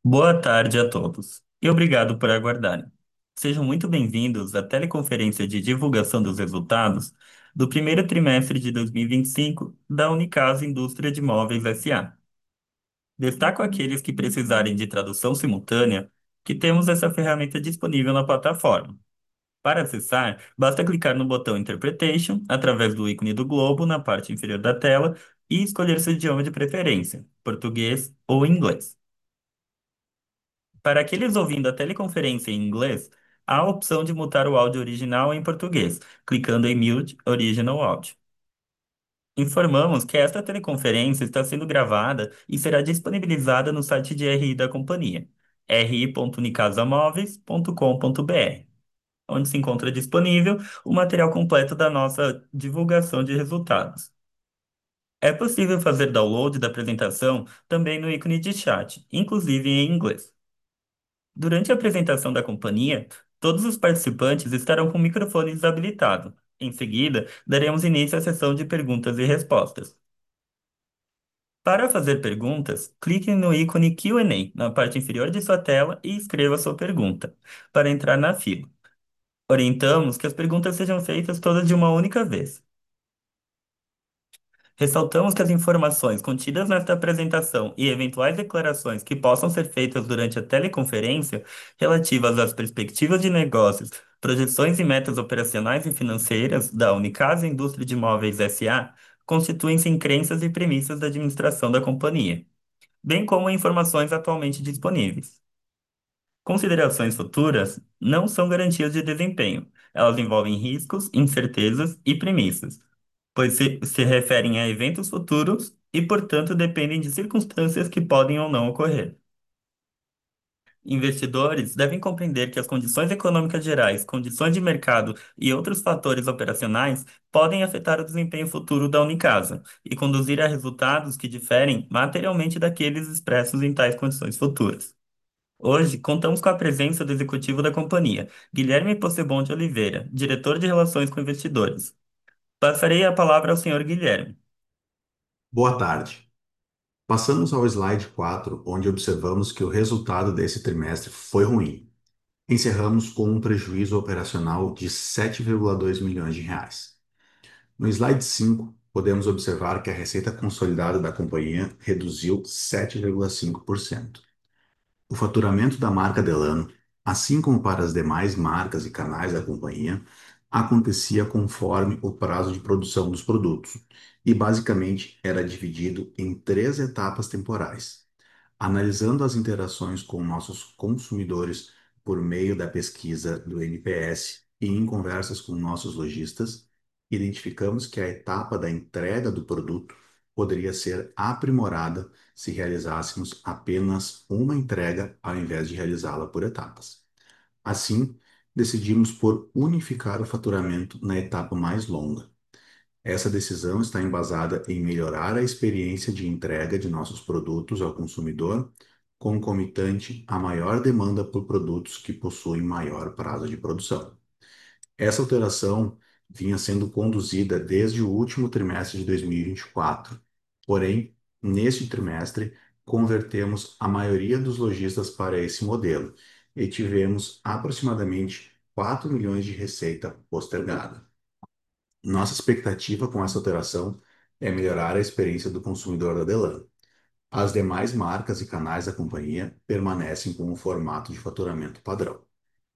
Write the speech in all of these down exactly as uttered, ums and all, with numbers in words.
Boa tarde a todos e obrigado por aguardarem. Sejam muito bem-vindos à teleconferência de divulgação dos resultados do primeiro trimestre de dois mil e vinte e cinco da Unicasa Indústria de Móveis S A. Destaco aqueles que precisarem de tradução simultânea, que temos essa ferramenta disponível na plataforma. Para acessar, basta clicar no botão Interpretation através do ícone do globo na parte inferior da tela e escolher seu idioma de preferência, português ou inglês. Para aqueles ouvindo a teleconferência em inglês, há a opção de mutar o áudio original em português, clicando em Mute Original Audio. Informamos que esta teleconferência está sendo gravada e será disponibilizada no site de R I da companhia, r i ponto unicasamóveis ponto com ponto b r, onde se encontra disponível o material completo da nossa divulgação de resultados. É possível fazer download da apresentação também no ícone de chat, inclusive em inglês. Durante a apresentação da companhia, todos os participantes estarão com o microfone desabilitado. Em seguida, daremos início à sessão de perguntas e respostas. Para fazer perguntas, clique no ícone Q and A na parte inferior de sua tela e escreva sua pergunta, para entrar na fila. Orientamos que as perguntas sejam feitas todas de uma única vez. Ressaltamos que as informações contidas nesta apresentação e eventuais declarações que possam ser feitas durante a teleconferência, relativas às perspectivas de negócios, projeções e metas operacionais e financeiras da Unicasa Indústria de Móveis S A, constituem-se em crenças e premissas da administração da companhia, bem como informações atualmente disponíveis. Considerações futuras não são garantias de desempenho. Elas envolvem riscos, incertezas e premissas, pois se, se referem a eventos futuros e, portanto, dependem de circunstâncias que podem ou não ocorrer. Investidores devem compreender que as condições econômicas gerais, condições de mercado e outros fatores operacionais podem afetar o desempenho futuro da Unicasa e conduzir a resultados que diferem materialmente daqueles expressos em tais condições futuras. Hoje, contamos com a presença do executivo da companhia, Guilherme Possebon de Oliveira, diretor de Relações com Investidores. Passarei a palavra ao senhor Guilherme. Boa tarde. Passamos ao slide quatro, onde observamos que o resultado desse trimestre foi ruim. Encerramos com um prejuízo operacional de sete vírgula dois milhões de reais. No slide cinco, podemos observar que a receita consolidada da companhia reduziu sete vírgula cinco por cento. O faturamento da marca Delano, assim como para as demais marcas e canais da companhia, acontecia conforme o prazo de produção dos produtos e basicamente era dividido em três etapas temporais. Analisando as interações com nossos consumidores por meio da pesquisa do N P S e em conversas com nossos lojistas, identificamos que a etapa da entrega do produto poderia ser aprimorada se realizássemos apenas uma entrega ao invés de realizá-la por etapas. Assim, decidimos por unificar o faturamento na etapa mais longa. Essa decisão está embasada em melhorar a experiência de entrega de nossos produtos ao consumidor, concomitante à maior demanda por produtos que possuem maior prazo de produção. Essa alteração vinha sendo conduzida desde o último trimestre de dois mil e vinte e quatro. Porém, neste trimestre, convertemos a maioria dos lojistas para esse modelo e tivemos aproximadamente quatro milhões de receita postergada. Nossa expectativa com essa alteração é melhorar a experiência do consumidor da Delano. As demais marcas e canais da companhia permanecem com o formato de faturamento padrão.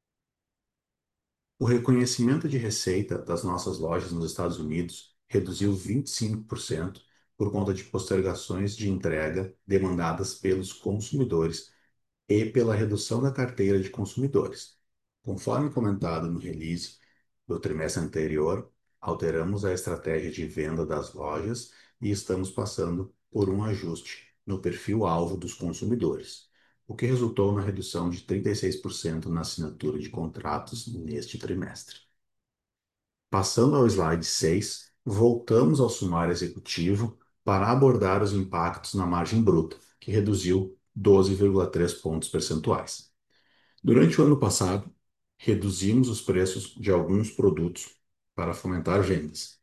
O reconhecimento de receita das nossas lojas nos Estados Unidos reduziu vinte e cinco por cento por conta de postergações de entrega demandadas pelos consumidores e pela redução da carteira de consumidores. Conforme comentado no release do trimestre anterior, alteramos a estratégia de venda das lojas e estamos passando por um ajuste no perfil-alvo dos consumidores, o que resultou na redução de trinta e seis por cento na assinatura de contratos neste trimestre. Passando ao slide seis, voltamos ao sumário executivo para abordar os impactos na margem bruta, que reduziu doze vírgula três pontos percentuais. Durante o ano passado, reduzimos os preços de alguns produtos para fomentar vendas.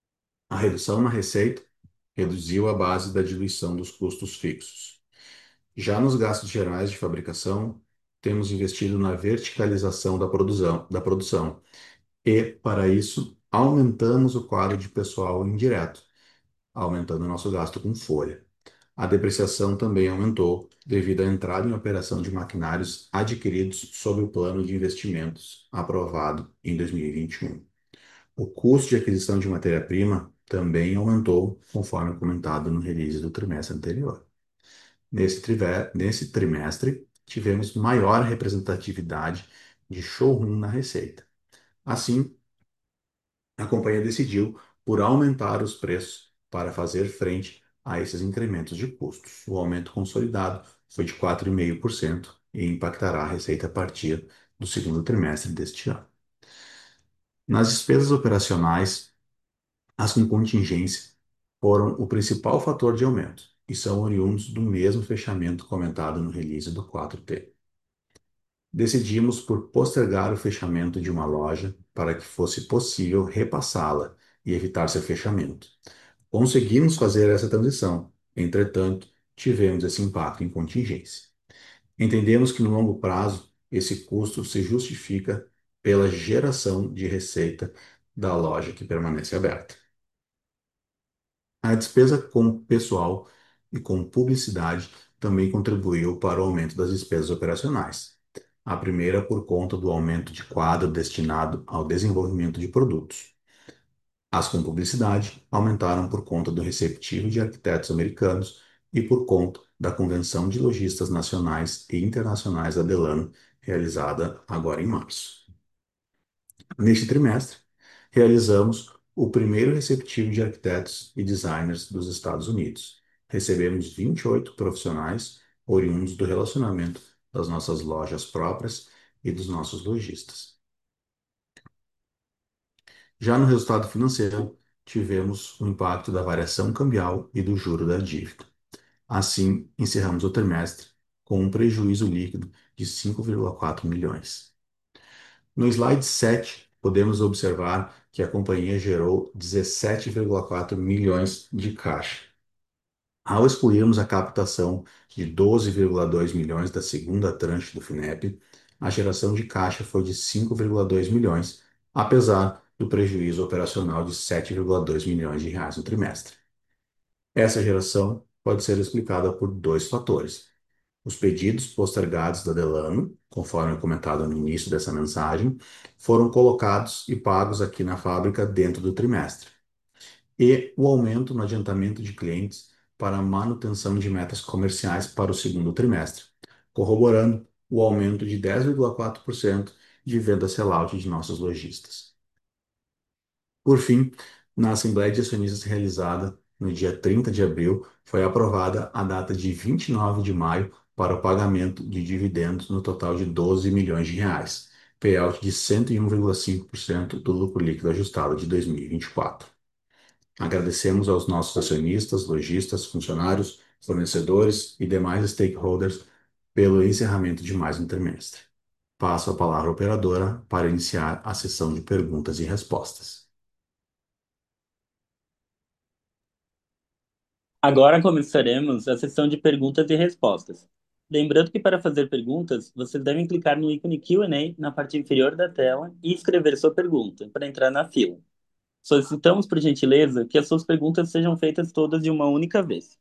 A redução na receita reduziu a base da diluição dos custos fixos. Já nos gastos gerais de fabricação, temos investido na verticalização da produção, da produção e, para isso, aumentamos o quadro de pessoal indireto, aumentando o nosso gasto com folha. A depreciação também aumentou devido à entrada em operação de maquinários adquiridos sob o plano de investimentos aprovado em dois mil e vinte e um. O custo de aquisição de matéria-prima também aumentou, conforme comentado no release do trimestre anterior. Nesse, trive- nesse trimestre, tivemos maior representatividade de showroom na receita. Assim, a companhia decidiu por aumentar os preços para fazer frente a esses incrementos de custos. O aumento consolidado foi de quatro vírgula cinco por cento e impactará a receita a partir do segundo trimestre deste ano. Nas despesas operacionais, as com contingência foram o principal fator de aumento e são oriundos do mesmo fechamento comentado no release do quatro T. Decidimos por postergar o fechamento de uma loja para que fosse possível repassá-la e evitar seu fechamento. Conseguimos fazer essa transição, entretanto, tivemos esse impacto em contingência. Entendemos que no longo prazo, esse custo se justifica pela geração de receita da loja que permanece aberta. A despesa com pessoal e com publicidade também contribuiu para o aumento das despesas operacionais. A primeira por conta do aumento de quadro destinado ao desenvolvimento de produtos. As com publicidade aumentaram por conta do receptivo de arquitetos americanos e por conta da Convenção de Lojistas Nacionais e Internacionais da Delano, realizada agora em março. Neste trimestre, realizamos o primeiro receptivo de arquitetos e designers dos Estados Unidos. Recebemos vinte e oito profissionais oriundos do relacionamento das nossas lojas próprias e dos nossos lojistas. Já no resultado financeiro, tivemos o impacto da variação cambial e do juro da dívida. Assim, encerramos o trimestre com um prejuízo líquido de cinco vírgula quatro milhões. No slide sete, podemos observar que a companhia gerou dezessete vírgula quatro milhões de caixa. Ao excluirmos a captação de doze vírgula dois milhões da segunda tranche do Finep, a geração de caixa foi de cinco vírgula dois milhões, apesar do prejuízo operacional de sete vírgula dois milhões de reais no trimestre. Essa geração pode ser explicada por dois fatores. Os pedidos postergados da Delano, conforme comentado no início dessa mensagem, foram colocados e pagos aqui na fábrica dentro do trimestre. E o aumento no adiantamento de clientes para a manutenção de metas comerciais para o segundo trimestre, corroborando o aumento de dez vírgula quatro por cento de venda sellout de nossos lojistas. Por fim, na Assembleia de Acionistas realizada no dia trinta de abril, foi aprovada a data de vinte e nove de maio para o pagamento de dividendos no total de doze milhões de reais, payout de cento e um vírgula cinco por cento do lucro líquido ajustado de dois mil e vinte e quatro. Agradecemos aos nossos acionistas, lojistas, funcionários, fornecedores e demais stakeholders pelo encerramento de mais um trimestre. Passo a palavra à operadora para iniciar a sessão de perguntas e respostas. Agora começaremos a sessão de perguntas e respostas. Lembrando que para fazer perguntas, vocês devem clicar no ícone Q and A na parte inferior da tela e escrever sua pergunta para entrar na fila. Solicitamos, por gentileza, que as suas perguntas sejam feitas todas de uma única vez.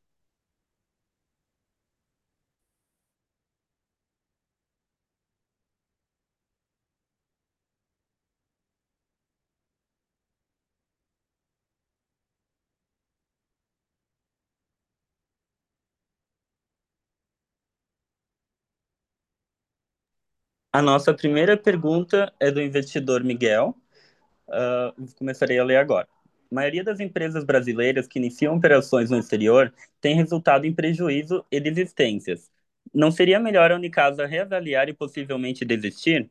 A nossa primeira pergunta é do investidor Miguel. Ah, começarei a ler agora. A maioria das empresas brasileiras que iniciam operações no exterior tem resultado em prejuízo e desistências. Não seria melhor a Unicasa reavaliar e possivelmente desistir?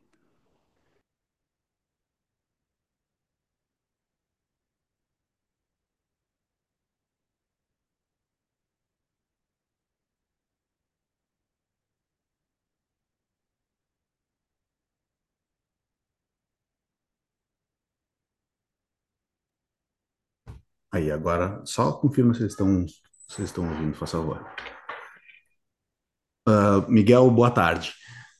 Aí, agora, só confirma se eles estão, se eles estão ouvindo, por favor. Miguel, boa tarde.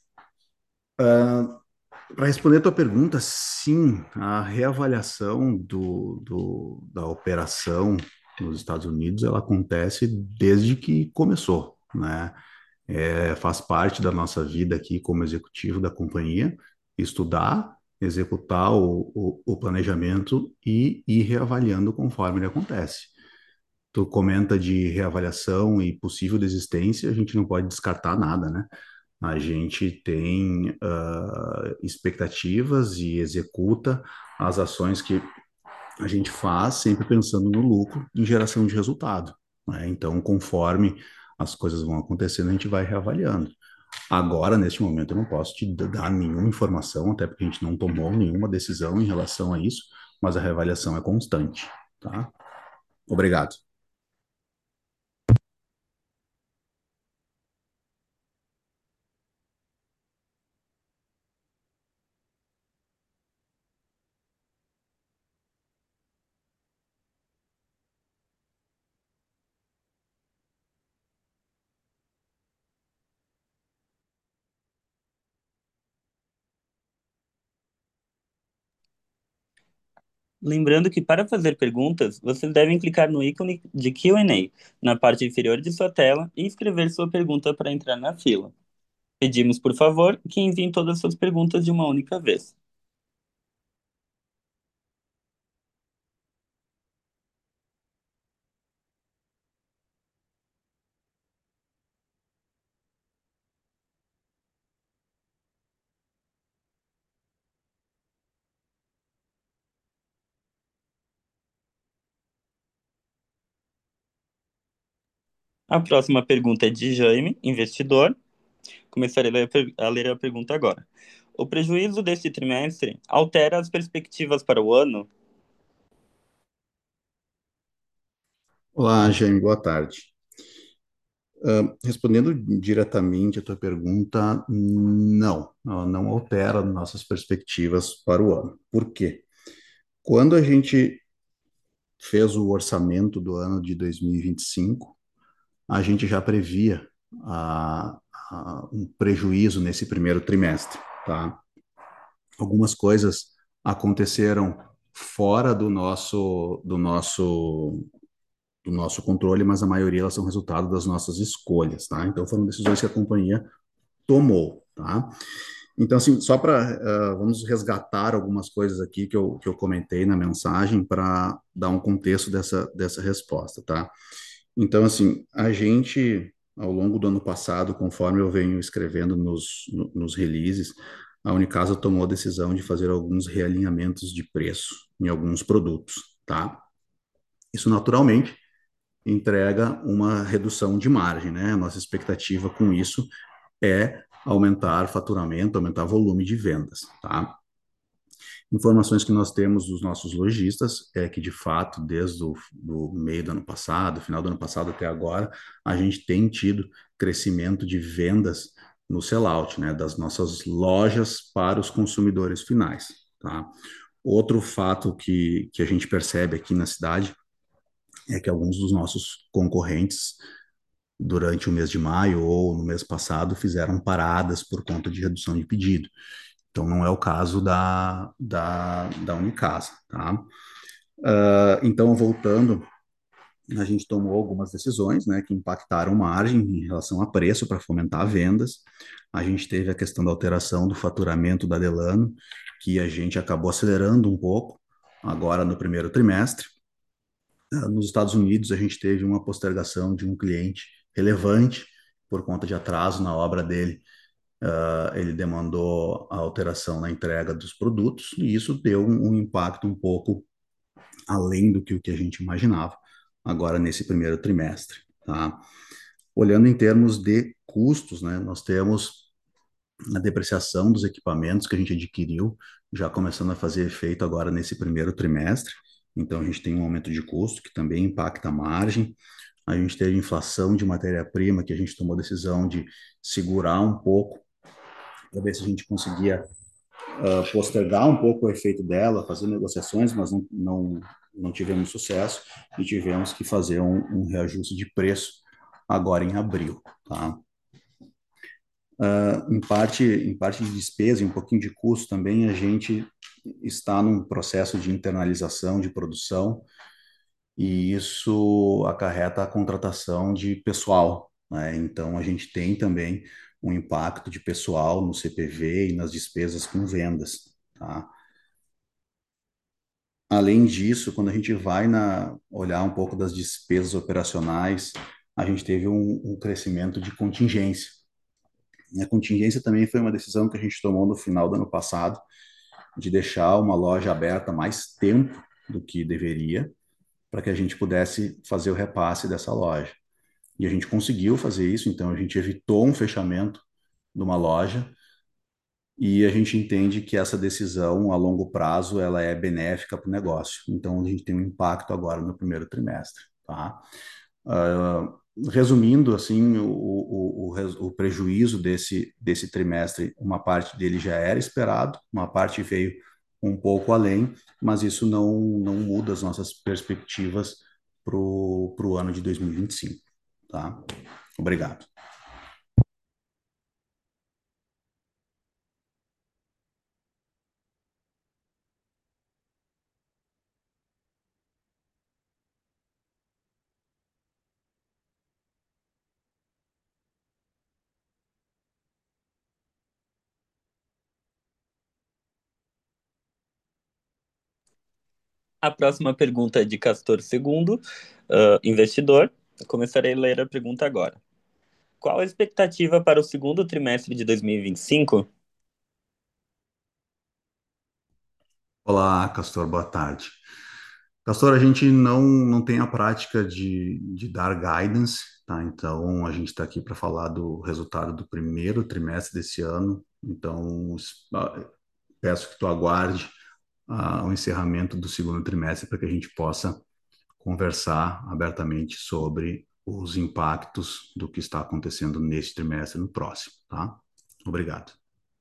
Para responder a tua pergunta, sim, a reavaliação do, do- da operação nos Estados Unidos, ela acontece desde que começou, né? É, faz parte da nossa vida aqui como executivo da companhia, estudar, executar o, o, o planejamento e ir reavaliando conforme ele acontece. Tu comenta de reavaliação e possível desistência, a gente não pode descartar nada, né? A gente tem ah, expectativas e executa as ações que a gente faz sempre pensando no lucro e geração de resultado, né? Então, conforme as coisas vão acontecendo, a gente vai reavaliando. Agora, neste momento, eu não posso te dar nenhuma informação, até porque a gente não tomou nenhuma decisão em relação a isso, mas a reavaliação é constante, tá? Obrigado. Lembrando que para fazer perguntas, vocês devem clicar no ícone de Q and A na parte inferior de sua tela e escrever sua pergunta para entrar na fila. Pedimos, por favor, que enviem todas as suas perguntas de uma única vez. A próxima pergunta é de Jaime, investidor. Começarei a ler a per- a ler a pergunta agora. O prejuízo deste trimestre altera as perspectivas para o ano? Olá, Jaime, boa tarde. Ah, respondendo diretamente a tua pergunta, não, ela não altera nossas perspectivas para o ano. Por quê? Quando a gente fez o orçamento do ano de dois mil e vinte e cinco, a gente já previa ah, ah, um prejuízo nesse primeiro trimestre, tá? Algumas coisas aconteceram fora do nosso, do nosso, do nosso controle, mas a maioria elas são resultado das nossas escolhas, tá? Então foram decisões que a companhia tomou, tá? Então, assim, só para uh, vamos resgatar algumas coisas aqui que eu, que eu comentei na mensagem para dar um contexto dessa, dessa resposta, tá? Então, assim, a gente, ao longo do ano passado, conforme eu venho escrevendo nos, no- nos releases, a Unicasa tomou a decisão de fazer alguns realinhamentos de preço em alguns produtos, tá? Isso naturalmente entrega uma redução de margem, né? A nossa expectativa com isso é aumentar faturamento, aumentar volume de vendas, tá? Informações que nós temos dos nossos lojistas é que, de fato, desde o do meio do ano passado, final do ano passado até agora, a gente tem tido crescimento de vendas no sellout, né, das nossas lojas para os consumidores finais, tá? Outro fato que, que a gente percebe aqui na cidade é que alguns dos nossos concorrentes, durante o mês de maio ou no mês passado, fizeram paradas por conta de redução de pedido. Então, não é o caso da, da, da Unicasa, tá? Uh, então, voltando, a gente tomou algumas decisões, né, que impactaram margem em relação a preço para fomentar vendas. A gente teve a questão da alteração do faturamento da Delano, que a gente acabou acelerando um pouco agora no primeiro trimestre. Uh, nos Estados Unidos, a gente teve uma postergação de um cliente relevante por conta de atraso na obra dele. Uh, ele demandou a alteração na entrega dos produtos e isso deu um, um impacto um pouco além do que o que a gente imaginava agora nesse primeiro trimestre, tá? Olhando em termos de custos, né, nós temos a depreciação dos equipamentos que a gente adquiriu já começando a fazer efeito agora nesse primeiro trimestre. Então a gente tem um aumento de custo que também impacta a margem. A gente teve inflação de matéria-prima que a gente tomou a decisão de segurar um pouco para ver se a gente conseguia uh, postergar um pouco o efeito dela, fazer negociações, mas não, não, não tivemos sucesso e tivemos que fazer um, um reajuste de preço agora em abril, tá? Em parte, em parte de despesa e um pouquinho de custo também, a gente está num processo de internalização de produção e isso acarreta a contratação de pessoal, né? Então, a gente tem também um impacto de pessoal no C P V e nas despesas com vendas, tá? Além disso, quando a gente vai na, olhar um pouco das despesas operacionais, a gente teve um, um crescimento de contingência. E a contingência também foi uma decisão que a gente tomou no final do ano passado, de deixar uma loja aberta mais tempo do que deveria, para que a gente pudesse fazer o repasse dessa loja. E a gente conseguiu fazer isso, então a gente evitou um fechamento de uma loja e a gente entende que essa decisão a longo prazo ela é benéfica para o negócio. Então a gente tem um impacto agora no primeiro trimestre, tá? Uh, resumindo, assim, o, o, o, o prejuízo desse, desse trimestre, uma parte dele já era esperado, uma parte veio um pouco além, mas isso não, não muda as nossas perspectivas para o ano de dois mil e vinte e cinco, tá? Obrigado. A próxima pergunta é de Castor Segundo, ah, investidor. Começarei a ler a pergunta agora. Qual a expectativa para o segundo trimestre de dois mil e vinte e cinco? Olá, Castor, boa tarde. Castor, a gente não, não tem a prática de, de dar guidance, tá? Então, a gente está aqui para falar do resultado do primeiro trimestre desse ano. Então, es- ah, peço que tu aguarde ah, o encerramento do segundo trimestre para que a gente possa conversar abertamente sobre os impactos do que está acontecendo neste trimestre e no próximo, tá? Obrigado.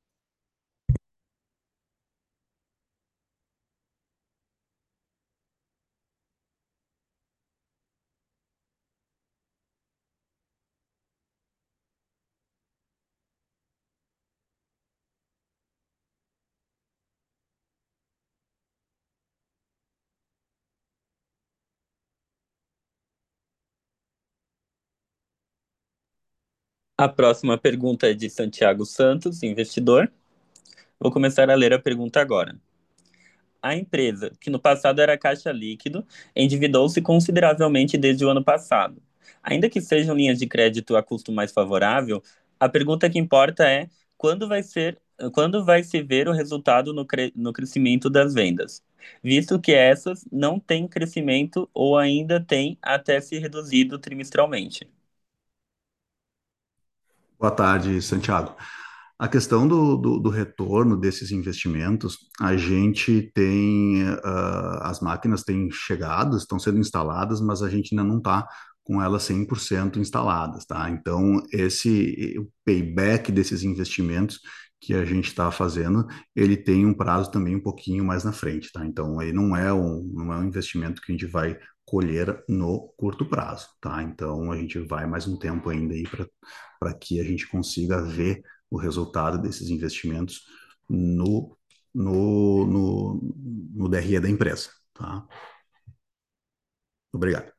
A próxima pergunta é de Santiago Santos, investidor. Vou começar a ler a pergunta agora. A empresa, que no passado era caixa líquido, endividou-se consideravelmente desde o ano passado. Ainda que sejam linhas de crédito a custo mais favorável, a pergunta que importa é quando vai ser, quando vai se ver o resultado no, cre- no crescimento das vendas, visto que essas não têm crescimento ou ainda têm até se reduzido trimestralmente. Boa tarde, Santiago. A questão do, do, do retorno desses investimentos, a gente tem, ah, as máquinas têm chegado, estão sendo instaladas, mas a gente ainda não está com elas cem por cento instaladas, tá? Então, esse o payback desses investimentos que a gente está fazendo, ele tem um prazo também um pouquinho mais na frente, tá? Então, ele não é um, não é um investimento que a gente vai colher no curto prazo, tá? Então, a gente vai mais um tempo ainda aí para para que a gente consiga ver o resultado desses investimentos no, no, no, no D R E da empresa. Tá? Obrigado.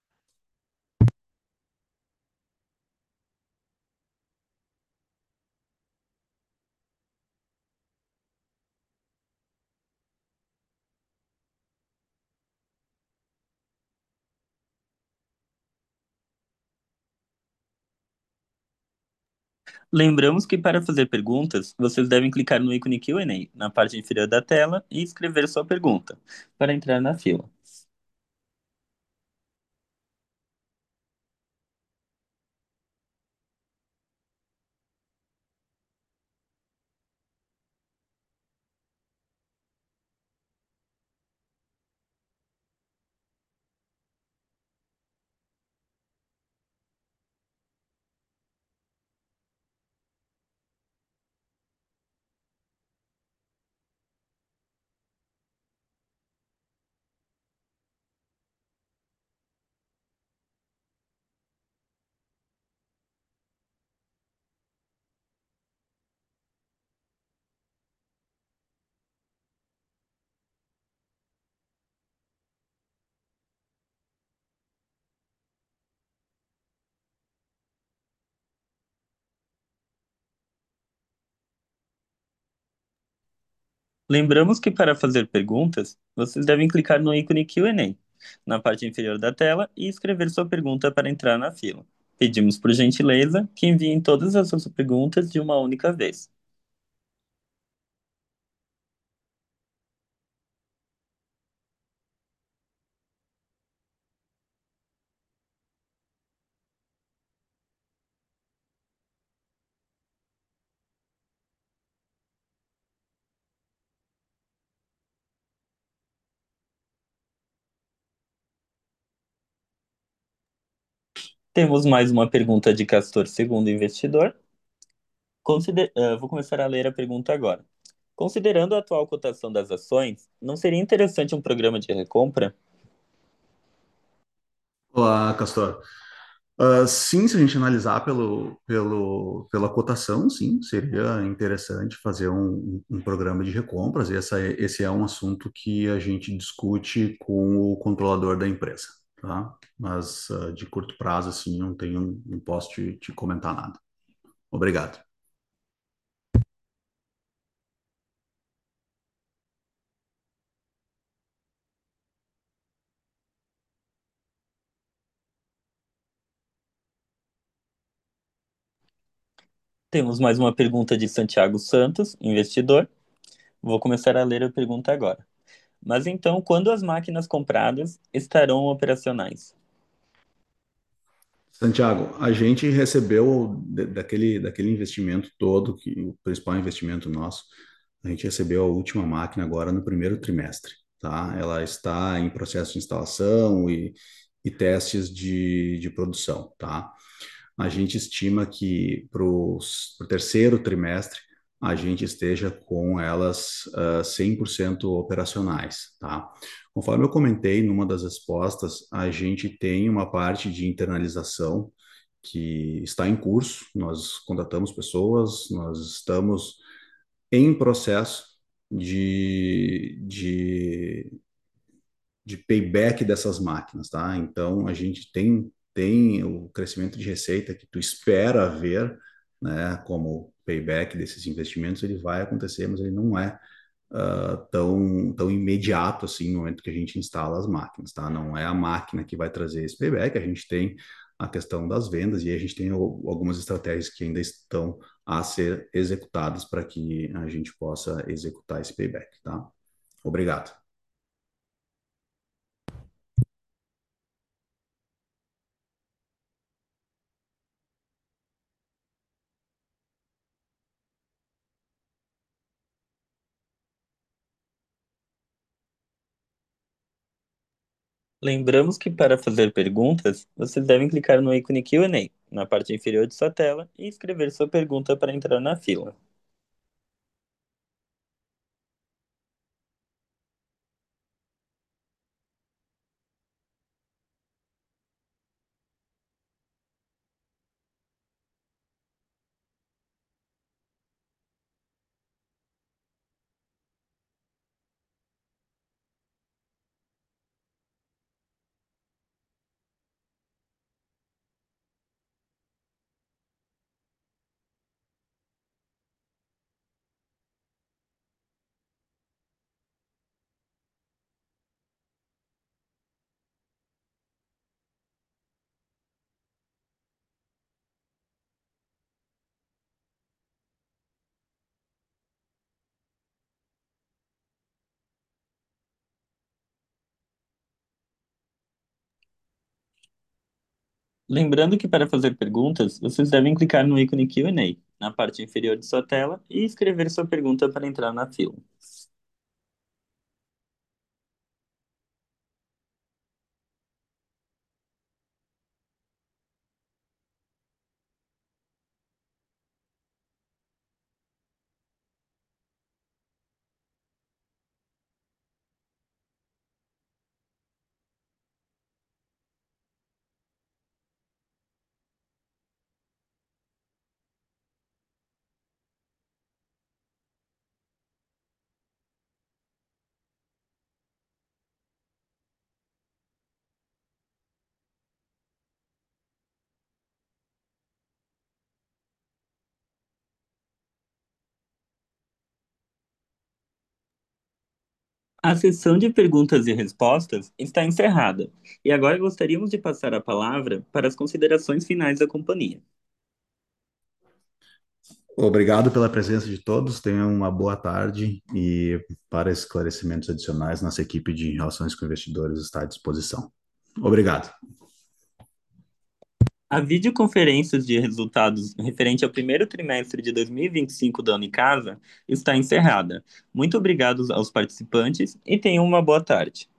Lembramos que para fazer perguntas, vocês devem clicar no ícone Q and A na parte inferior da tela e escrever sua pergunta para entrar na fila. Lembramos que para fazer perguntas, vocês devem clicar no ícone Q and A na parte inferior da tela e escrever sua pergunta para entrar na fila. Pedimos por gentileza que enviem todas as suas perguntas de uma única vez. Temos mais uma pergunta de Castor, segundo investidor. Consider- eh, vou começar a ler a pergunta agora. Considerando a atual cotação das ações, não seria interessante um programa de recompra? Olá, Castor. Ah, sim, se a gente analisar pelo, pelo, pela cotação, sim, seria interessante fazer um, um programa de recompras. E essa, é- esse é um assunto que a gente discute com o controlador da empresa, tá? Mas ah, de curto prazo, assim, não tenho, não posso te, te comentar nada. Obrigado. Temos mais uma pergunta de Santiago Santos, investidor. Vou começar a ler a pergunta agora. Mas então, quando as máquinas compradas estarão operacionais? Santiago, a gente recebeu de- daquele, daquele investimento todo, que o principal investimento nosso, a gente recebeu a última máquina agora no primeiro trimestre, tá? Ela está em processo de instalação e, e testes de, de produção, tá? A gente estima que para o terceiro trimestre a gente esteja com elas uh, cem por cento operacionais, tá? Conforme eu comentei numa das respostas, a gente tem uma parte de internalização que está em curso, nós contratamos pessoas, nós estamos em processo de, de de payback dessas máquinas, tá? Então a gente tem tem o crescimento de receita que tu espera ver, né? Como payback desses investimentos, ele vai acontecer, mas ele não é uh, tão tão imediato assim no momento que a gente instala as máquinas, tá? Não é a máquina que vai trazer esse payback. A gente tem a questão das vendas e a gente tem algumas estratégias que ainda estão a ser executadas para que a gente possa executar esse payback, tá? Obrigado. Lembramos que para fazer perguntas, vocês devem clicar no ícone Q and A na parte inferior de sua tela e escrever sua pergunta para entrar na fila. Lembrando que para fazer perguntas, vocês devem clicar no ícone Q and A na parte inferior de sua tela e escrever sua pergunta para entrar na fila. A sessão de perguntas e respostas está encerrada, e agora gostaríamos de passar a palavra para as considerações finais da companhia. Obrigado pela presença de todos. Tenham uma boa tarde e para esclarecimentos adicionais, nossa equipe de relações com investidores está à disposição. Obrigado. A videoconferência de resultados referente ao primeiro trimestre de dois mil e vinte e cinco da Unicasa está encerrada. Muito obrigado aos participantes e tenham uma boa tarde.